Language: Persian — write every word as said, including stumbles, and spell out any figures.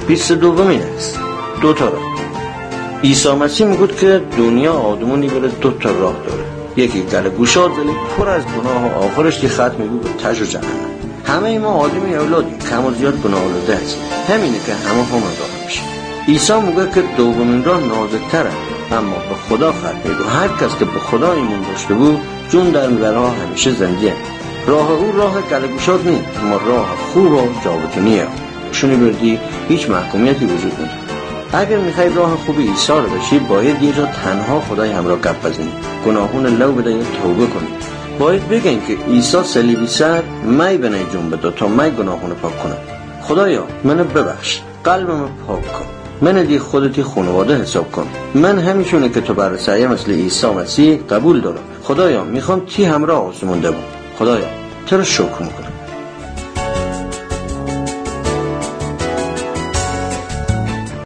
بیست دومین است. دو تا راه. عیسی مسیح میگفت که دنیا آدمونی بره دو تا راه داره. یکی گل گشاد ولی پر از گناه و آخرش که ختم میگه به تاج و جهنم. همه ما آدمی اولادیم، کم و زیاد گناه آلوده هستیم. همینه که همه هم راه میشه. عیسی میگه که دومین راه نازک‌تره، اما به خدا ختم میگه. هر کس که به خدا ایمان داشته بود جون در میبره همیشه زنده. راه او راه گل گشاد نیست، اما راه خوب و جاودانیه. شونی بردی هیچ محکومیتی وجود نداره. اگر میخوای راه خوب عیسی رو بشی باید یه جا تنها خدای همراه گپ بزنی، گناهون لو بده یا توبه کنی. باید بگن که عیسی صلیبی سر می بنای جون بده تا می گناهون پاک کنم. خدایا منو ببخش، قلبم پاک کن، من دی خودتی خانواده حساب کن. من همیشونه که تو بر سعی مثل عیسی مسیح قبول دارم. خدایا میخوام تی همراه آسمون ده بود. خدایا تو رو شکر میکنم.